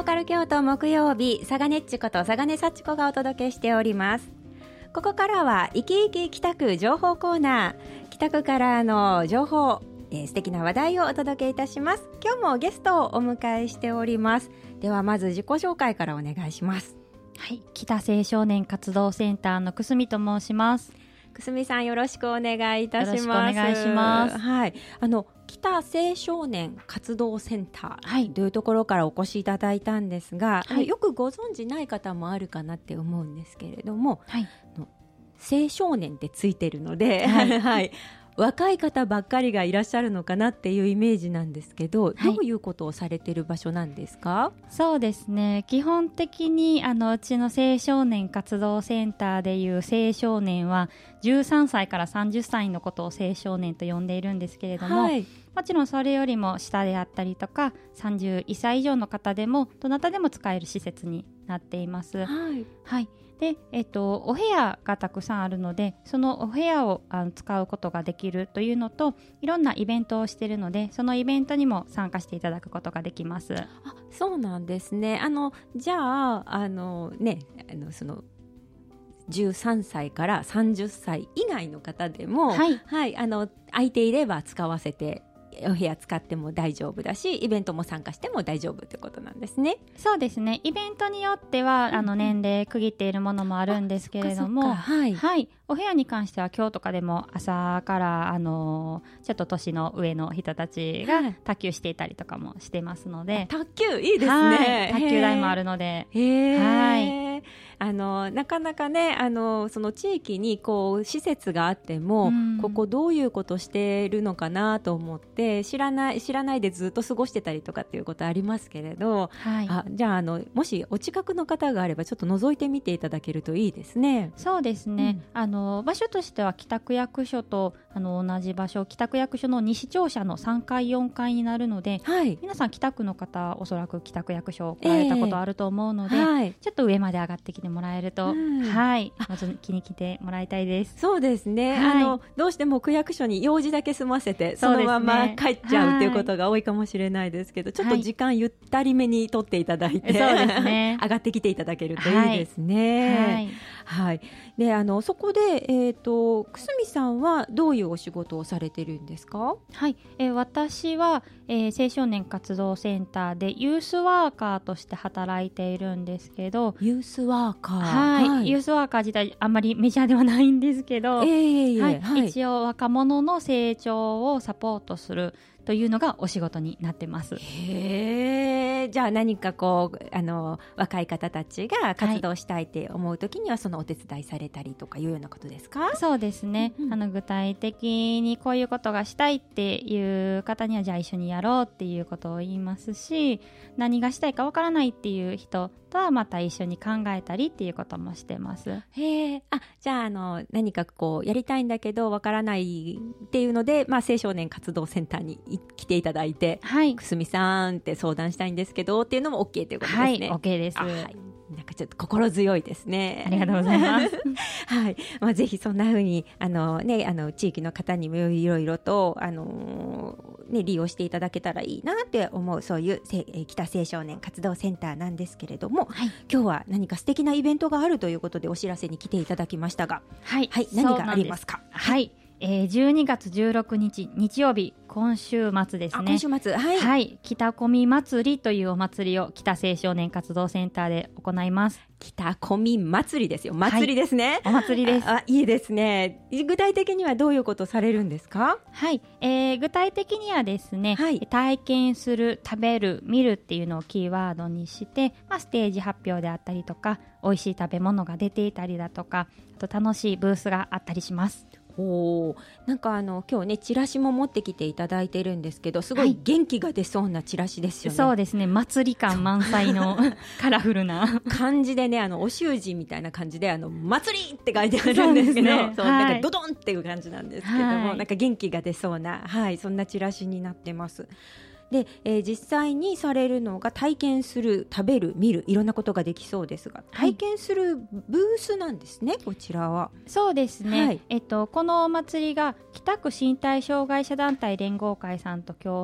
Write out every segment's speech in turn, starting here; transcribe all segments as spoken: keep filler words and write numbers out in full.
カル京都木曜日、サガネッチことサガネサチコがお届けしております。ここからはイキイキ北区情報コーナー、北区からの情報、えー、素敵な話題をお届けいたします。今日もゲストをお迎えしております。ではまず自己紹介からお願いします。 はい、北青少年活動センターのくすみと申します。 くすみさん、よろしくお願いいたします。 よろしくお願いします。 はい、あの北青少年活動センターというところからお越しいただいたんですが、はい、よくご存じない方もあるかなって思うんですけれども、はい、青少年ってついてるので、はいはい、若い方ばっかりがいらっしゃるのかなっていうイメージなんですけど、はい、どういうことをされている場所なんですか？ そうですね、基本的にあのうちの青少年活動センターでいう青少年はじゅうさんさいからさんじゅっさいのことを青少年と呼んでいるんですけれども、はい、もちろんそれよりも下であったりとかさんじゅういっさい以上の方でもどなたでも使える施設になっています。はい、はいでえっと、お部屋がたくさんあるので、そのお部屋をあの使うことができるというのと、いろんなイベントをしているので、そのイベントにも参加していただくことができます。あ、 そうなんですね。あのじゃあ、あの、ね、あのそのじゅうさんさいからさんじゅっさい以外の方でも、はいはい、あの空いていれば使わせてお部屋使っても大丈夫だし、イベントも参加しても大丈夫ってことなんですね。 そうですね、イベントによっては、うん、あの年齢区切っているものもあるんですけれども、はいはい、お部屋に関しては今日とかでも朝からあのちょっと年の上の人たちが卓球していたりとかもしてますので、はい、 卓球いいですね。 はい、卓球台もあるので、 へー、はい、あのなかなかね、あのその地域にこう施設があっても、うん、ここどういうことしてるのかなと思って知らない知らないでずっと過ごしてたりとかっていうことありますけれど、はい、あじゃあ、あのもしお近くの方があればちょっと覗いてみていただけるといいですね。 そうですね、うん、あの場所としては北区役所とあの同じ場所、北区役所の西庁舎のさんかいよんかいになるので、はい、皆さん北区の方おそらく北区役所来られたことあると思うので、えーはい、ちょっと上まで上がってきてもらえると、うん、はい、まず気に来てもらいたいです。 そうですね、はい、あのどうしても区役所に用事だけ済ませてそのまま帰っちゃうっていうことが多いかもしれないですけど、ちょっと時間ゆったりめに取っていただいて、はい、そうですね、上がってきていただけるといいですね。はいはいはい、であのそこで、えーと、くすみさんはどういうお仕事をされてるんですか？ はい、えー、私は、えー、青少年活動センターでユースワーカーとして働いているんですけど、 ユースワーカー、 はいはい、ユースワーカー自体あんまりメジャーではないんですけど、えーはいはい、一応若者の成長をサポートするというのがお仕事になってます。 へー、じゃあ何かこうあの若い方たちが活動したいって思うときには、そのお手伝いされたりとかいうようなことですか？ そうですね、うん、あの具体的にこういうことがしたいっていう方にはじゃあ一緒にやろうっていうことを言いますし、何がしたいかわからないっていう人とはまた一緒に考えたりっていうこともしてます。 へー、あ、じゃあ、あの何かこうやりたいんだけどわからないっていうので、まあ、青少年活動センターに来ていただいて、はい、くすみさんって相談したいんですけどっていうのも OK ということですね。はい、 OK です。はい、 なんかちょっと心強いですね。 ありがとうございます。 はい、まあ、ぜひそんな風にあの、ね、あの地域の方にもいろいろとあの、ね、利用していただけたらいいなって思う、そういう北青少年活動センターなんですけれども、はい、今日は何か素敵なイベントがあるということでお知らせに来ていただきましたが、はい、はい、何がありますか？ はい、えー、じゅうにがつじゅうろくにち日曜日、今週末ですね。 今週末、はい、 はい、北込み祭りというお祭りを北青少年活動センターで行います。 北込み祭りですよ。祭りですね。 はい、お祭りです。 あ、いいですね。具体的にはどういうことされるんですか？ はい、えー、具体的にはですね、はい、体験する、食べる、見るっていうのをキーワードにして、まあ、ステージ発表であったりとか、美味しい食べ物が出ていたりだとか、あと楽しいブースがあったりします。 お、なんかあの今日ねチラシも持ってきていただいてるんですけど、すごい元気が出そうなチラシですよね。 はい、そうですね、祭り感満載のカラフルな感じでね、あのお習字みたいな感じであの祭りって書いてあるんですけど、そう、ね、そう、はい、なんかドドンっていう感じなんですけども、はい、なんか元気が出そうな、はい、そんなチラシになってます。で、えー、実際にされるのが体験する、食べる、見る、いろんなことができそうですが、体験するブースなんですね、はい、こちらは。 そうですね、はい、えっと、このお祭りが北区身体障害者団体連合会さんと共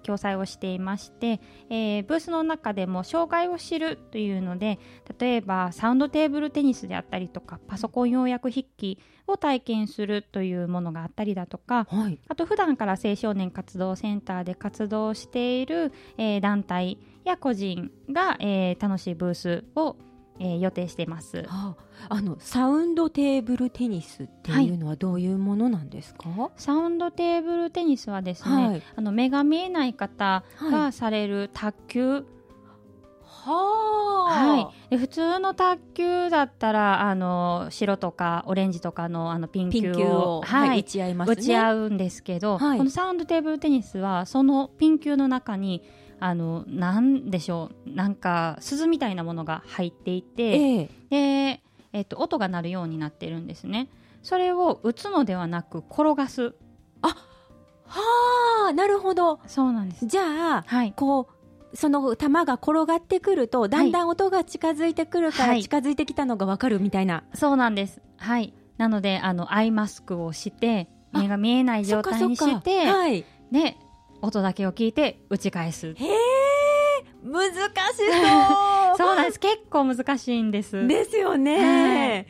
共催をしていまして、えー、ブースの中でも障害を知るというので、例えばサウンドテーブルテニスであったりとか、パソコン要約筆記を体験するというものがあったりだとか、はい、あと普段から青少年活動センターで活動している、えー、団体や個人が、えー、楽しいブースをえー、予定しています。 はあ、あのサウンドテーブルテニスっていうのはどういうものなんですか？はい、 サウンドテーブルテニスはですね、はい、あの目が見えない方がされる卓球、はいはい、で普通の卓球だったらあの白とかオレンジとか の, あのピン球 を, ピン球を、はいはい、打ち合いますね。打ち合うんですけど、はい、このサウンドテーブルテニスはそのピン球の中にあのなんでしょう、なんか鈴みたいなものが入っていて、えーでえー、と音が鳴るようになってるんですね。それを打つのではなく転がす。 あ、はあ、なるほど。 そうなんです。 じゃあ、はい、こうその球が転がってくるとだんだん音が近づいてくるから、はい、近づいてきたのが分かるみたいな、 はい、そうなんです。はい、なのであのアイマスクをして目が見えない状態にして、はい、で音だけを聞いて打ち返す。へー、 難しそうそうなんです。結構難しいんですですよね、はい、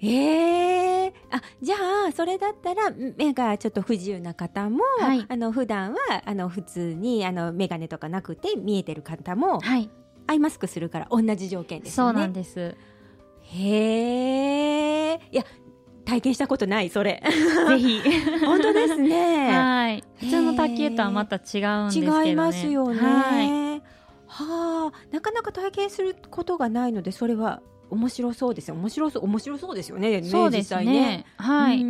へー、あ、じゃあそれだったら目がちょっと不自由な方も、はい、あの普段はあの普通にあの眼鏡とかなくて見えてる方も、はい、アイマスクするから同じ条件ですよね。 そうなんです。 へー、いや体験したことない、それぜひ本当ですね。 はい、普通の卓球とはまた違うんですけどね。 違いますよね。 はい、 はあ、なかなか体験することがないので、それは面白そうですよ。面白そう、面白そうですよね。 そうですね。実際ね、はい。うん、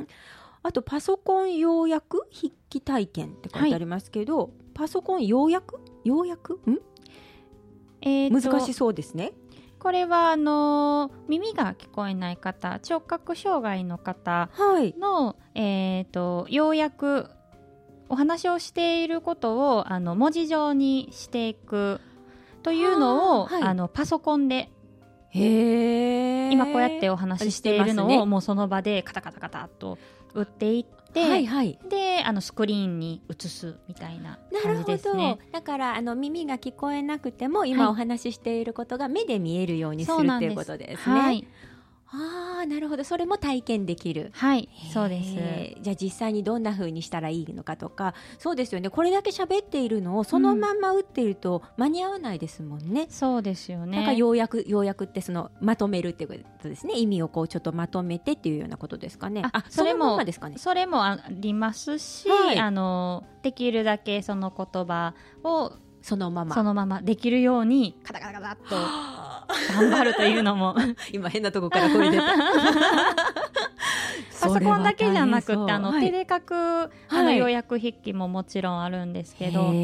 あとパソコン要約筆記体験って書いてありますけど、はい、パソコン要約要約ん、えー、難しそうですね。 これはあのー、耳が聞こえない方、聴覚障害の方の、はい、えーと、要約、お話をしていることをあの文字上にしていくというのを、はい、あのパソコンで、へー、今こうやってお話ししているのを、ね、もうその場でカタカタカタっと打っていって、はいはい、であのスクリーンに映すみたいな感じですね。 なるほど。だからあの耳が聞こえなくても今お話ししていることが目で見えるようにするっていうことですね。はい、ああ、なるほど。それも体験できる。 はい、そうです。 じゃあ実際にどんな風にしたらいいのかとか、そうですよね。これだけ喋っているのをそのまんま打っていると間に合わないですもんね。 うん、そうですよね。 だから要約、要約ってそのまとめるっていうことですね。意味をこうちょっとまとめてっていうようなことですかね。 あ、それもそのままですかね。それもありますし、はい、あのできるだけその言葉をそのままそのままできるようにカタカタカタっと頑張るというのも今変なとこから声出たパソコンだけじゃなくてあの、はい、手で書くあの要約筆記ももちろんあるんですけど、はい、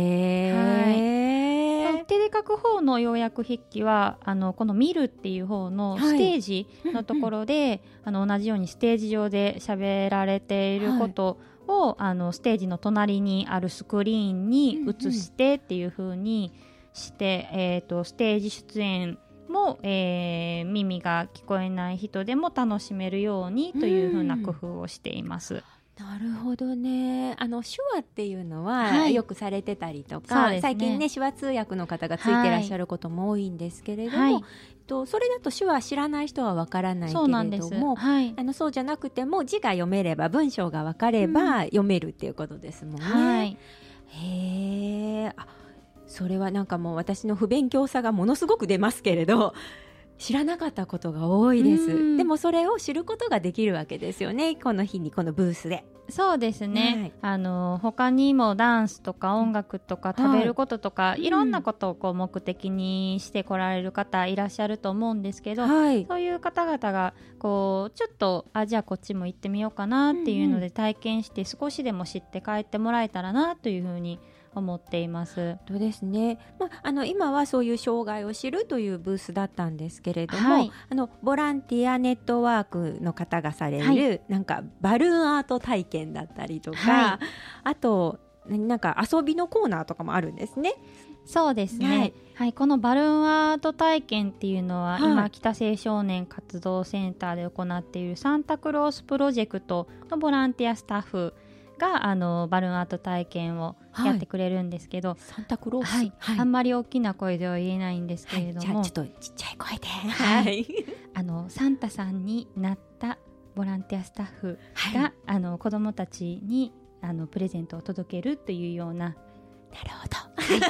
手で書く方の要約筆記はあのこの見るっていう方のステージのところで、はい、あの同じようにステージ上で喋られていることを、はい、あのステージの隣にあるスクリーンに映してっていう風にして、うんうん、えーと、ステージ出演も、えー、耳が聞こえない人でも楽しめるようにという風な工夫をしています。うん、 なるほどね。あの手話っていうのは、はい、よくされてたりとか、ね、最近ね手話通訳の方がついてらっしゃることも多いんですけれども、はい、とそれだと手話知らない人はわからないけれども、そうなんです、はい、あのそうじゃなくても字が読めれば文章がわかれば読めるっていうことですもんね。はい、へー、あ、それはなんかもう私の不勉強さがものすごく出ますけれど、知らなかったことが多いです。でもそれを知ることができるわけですよね、この日にこのブースで。 そうですね、はい、あの他にもダンスとか音楽とか食べることとか、はい、いろんなことをこう目的にして来られる方いらっしゃると思うんですけど、はい、そういう方々がこうちょっとあじゃあこっちも行ってみようかなっていうので体験して少しでも知って帰ってもらえたらなというふうに思っています。 そうですね、まあ、あの今はそういう障害を知るというブースだったんですけれども、はい、あのボランティアネットワークの方がされる、はい、なんかバルーンアート体験だったりとか、はい、あとなんか遊びのコーナーとかもあるんですね。 そうですね、はいはい、このバルーンアート体験っていうのは、はい、今北青少年活動センターで行っているサンタクロースプロジェクトのボランティアスタッフがあのバルーンアート体験をやってくれるんですけど、はい、 サンタクロース、 はいはい、あんまり大きな声では言えないんですけれども、 はい、じゃあちょっとちっちゃい声で、 はい、あのサンタさんになったボランティアスタッフが、はい、あの子どもたちにあのプレゼントを届けるというような、 なるほど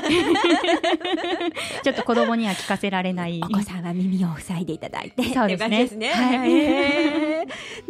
ちょっと子供には聞かせられないお子さんは耳を塞いでいただいてそうですね、ですね、 はい、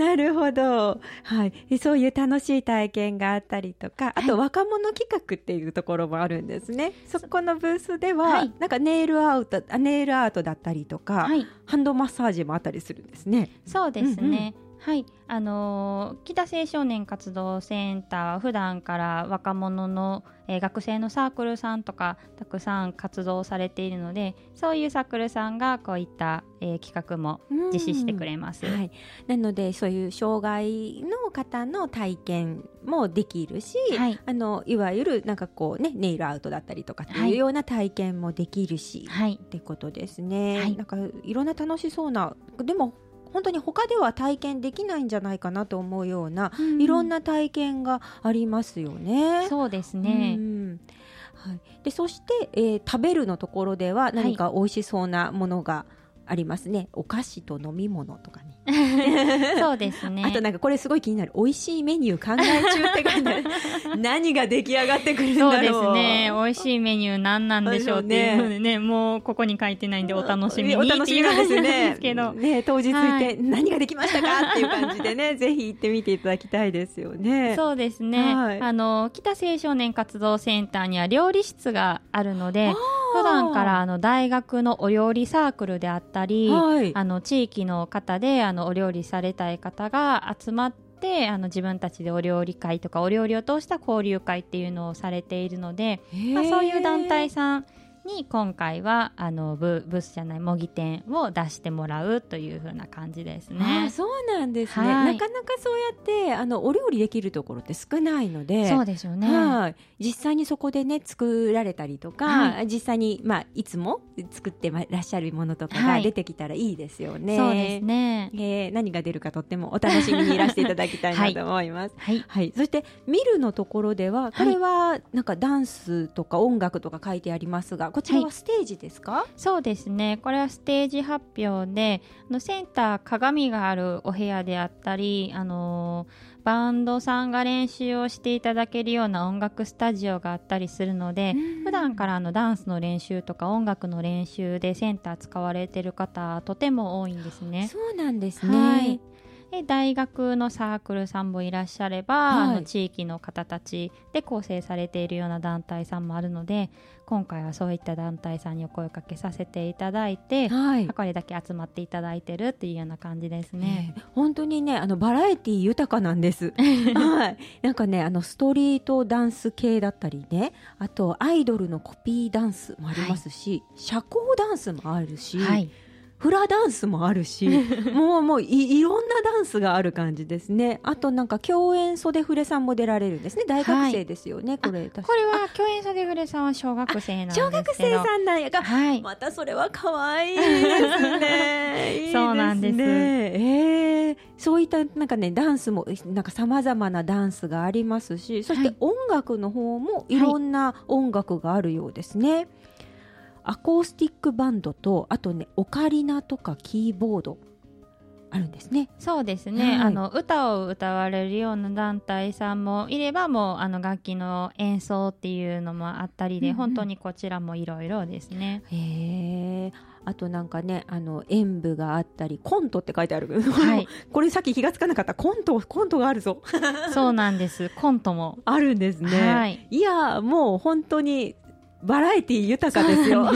なるほど、はい、そういう楽しい体験があったりとか、あと若者企画っていうところもあるんですね、はい、そこのブースでは、はい、なんかネイルアート、ネイルアートだったりとか、はい、ハンドマッサージもあったりするんですね。 そうですね、うんうん、はい、あのー、北青少年活動センターは普段から若者の、えー、学生のサークルさんとかたくさん活動されているので、そういうサークルさんがこういった、えー、企画も実施してくれます、 はい、なのでそういう障害の方の体験もできるし、はい、あのいわゆるなんかこう、ね、ネイルアウトだったりとかっていうような体験もできるし、はい、ってことですね、はい、なんかいろんな楽しそうな、でも本当に他では体験できないんじゃないかなと思うような、うん、いろんな体験がありますよね。 そうですね、 うん、はい、でそして、えー、食べるのところでは何か美味しそうなものがありますね、はい、お菓子と飲み物とかねそうですね。 あとなんかこれすごい気になる、美味しいメニュー考え中って書いてある何が出来上がってくるんだろう。 そうですね、美味しいメニュー何なんでしょうっていうのでね、もうここに書いてないんでお楽しみにっていう感じなんですけど、 ね、当日行って何ができましたかっていう感じでねぜひ行ってみていただきたいですよね。 そうですね、はい、あの北青少年活動センターには料理室があるので、普段からあの大学のお料理サークルであったり、はい、あの地域の方であのお料理されたい方が集まってあの自分たちでお料理会とかお料理を通した交流会っていうのをされているので、まあ、そういう団体さんに今回はあの ブ, ブースじゃない模擬店を出してもらうという風な感じですね。 あ、そうなんですね、はい、なかなかそうやってあのお料理できるところって少ないので、 そうですよね、 はい、実際にそこでね作られたりとか、はい、実際に、まあ、いつも作ってらっしゃるものとかが出てきたらいいですよね、 はい、そうですね、 えー、何が出るかとってもお楽しみにいらしていただきたいなと思います、はいはい、そして見るのところではこれはなんかダンスとか音楽とか書いてありますが、こちらはステージですか？はい、 そうですね、これはステージ発表で、あのセンター鏡があるお部屋であったり、あのー、バンドさんが練習をしていただけるような音楽スタジオがあったりするので、普段からあのダンスの練習とか音楽の練習でセンター使われている方とても多いんですね。 そうなんですね、 はい、で大学のサークルさんもいらっしゃれば、はい、あの地域の方たちで構成されているような団体さんもあるので、今回はそういった団体さんにお声かけさせていただいて、はい、これだけ集まっていただいてるっていうような感じですね、 えー、本当にねあのバラエティ豊かなんです、はい、なんかねあのストリートダンス系だったりね、あとアイドルのコピーダンスもありますし、はい、社交ダンスもあるし、はい、フラダンスもあるしもうもう い, いろんなダンスがある感じですね。あとなんか共演袖フレさんも出られるんですね。大学生ですよね、はい、これこれは共演袖フレさんは小学生なんですけど、 小学生さんなんやが、はい、またそれは可愛いですねいいですね。そうなんです、えー、そういったなんかねダンスもなんか様々なダンスがありますし、そして音楽の方もいろんな音楽があるようですね、はい、アコースティックバンドとあとねオカリナとかキーボードあるんですね。 そうですね、はい、あの歌を歌われるような団体さんもいれば、もうあの楽器の演奏っていうのもあったりで、うんうん、本当にこちらもいろいろですね。 へー、あとなんかねあの演舞があったりコントって書いてある、はい、これさっき気がつかなかった、コントコントがあるぞそうなんです、コントもあるんですね、はい、いやもう本当にバラエティ豊かですよ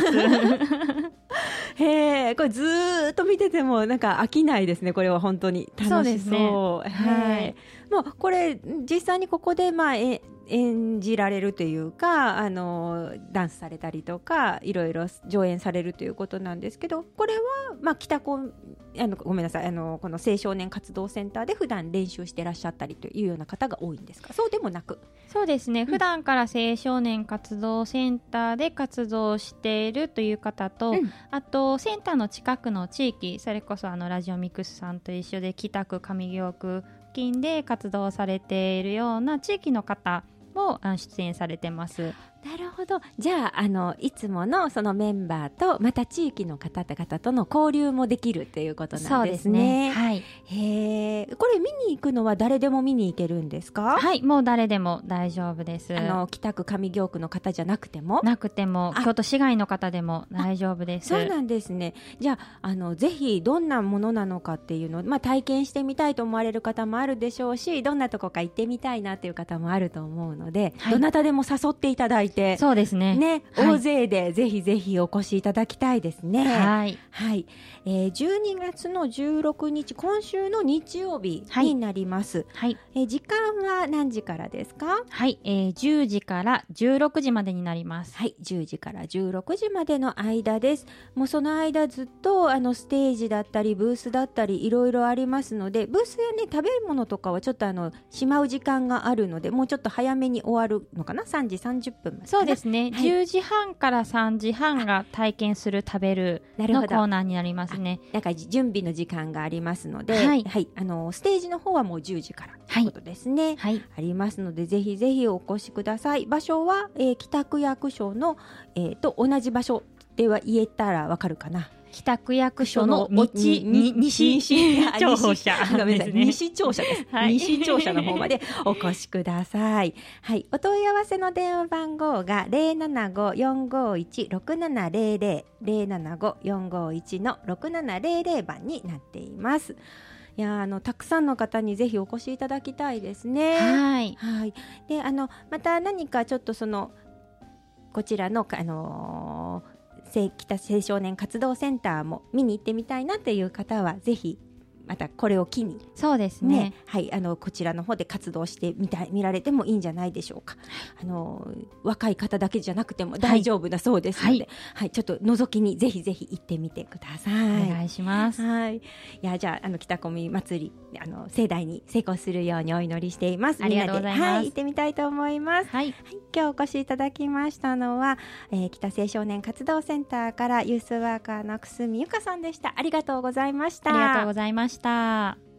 へー、これずーっと見ててもなんか飽きないですね。これは本当に楽しそう。そうですね、はい、もうこれ実際にここでまあえ演じられるというか、あのダンスされたりとかいろいろ上演されるということなんですけど、これは、まあ、北高あのごめんなさいあのこの青少年活動センターで普段練習してらっしゃったりというような方が多いんですか？そうでもなく。 そうですね、うん、普段から青少年活動センターで活動しているという方と、うん、あとセンターの近くの地域、それこそあのラジオミックスさんと一緒で北区上京区近で活動されているような地域の方も出演されてます。 なるほど。じゃあ、あのいつものそのメンバーとまた地域の方々との交流もできるっていうことなんですね。そうですね。 はい。 へえ。これ見に行くのは誰でも見に行けるんですか？ はい、もう誰でも大丈夫です。 あの北区上京区の方じゃなくてもなくても京都市外の方でも大丈夫です。 そうなんですね。じゃあ、あのぜひどんなものなのかっていうのを、まあ、体験してみたいと思われる方もあるでしょうし、どんなとこか行ってみたいなっていう方もあると思うので、はい、どなたでも誘っていただいて。 そうですね。 ね、大勢でぜひぜひお越しいただきたいですね。 はい、 はい。えー、じゅうにがつのじゅうろくにち、今週の日曜日になります。 はい。 えー、時間は何時からですか？ はい、えー、じゅうじからじゅうろくじまでになります。 はい、じゅうじからじゅうろくじまでの間です。もうその間ずっとあのステージだったりブースだったりいろいろありますので、ブースやね食べ物とかはちょっとあのしまう時間があるので、もうちょっと早めに終わるのかな、さんじさんじゅっぷんまで。 そうですね。 はい、 じゅうじはんからさんじはんが体験する食べるのコーナーになりますね。 なんか準備の時間がありますので、 はいはい、あのステージの方はもうじゅうじからということですね。 はい、 ありますのでぜひぜひお越しください。場所は、えー、北区役所の、えー、と同じ場所では言えたらわかるかな。 北区役所の西西庁舎ごめんなさい、西庁舎です、はい、西庁舎の方までお越しください。はい、お問い合わせの電話番号が ゼロななご よんごいち ろくななゼロゼロ ゼロななご よんごいち のろくななゼロゼロ番になっています。いや、あのたくさんの方にぜひお越しいただきたいですね。 はい、 はい。で、あのまた何かちょっとそのこちらのあのー北青少年活動センターも見に行ってみたいなという方はぜひまたこれを機に、 そうですね、 ね、はい、あのこちらの方で活動してみたい見られてもいいんじゃないでしょうか。あの若い方だけじゃなくても大丈夫だそうですので、はいはい、ちょっと覗きにぜひぜひ行ってみてください。 お願いします。 はい、いや、じゃあ、あの北コミ祭りあの盛大に成功するようにお祈りしています。 ありがとうございます。 みんなで、はい、行ってみたいと思います。 はいはい、今日お越しいただきましたのは、えー、北青少年活動センターからユースワーカーの久住由香さんでした。ありがとうございました。 ありがとうございました。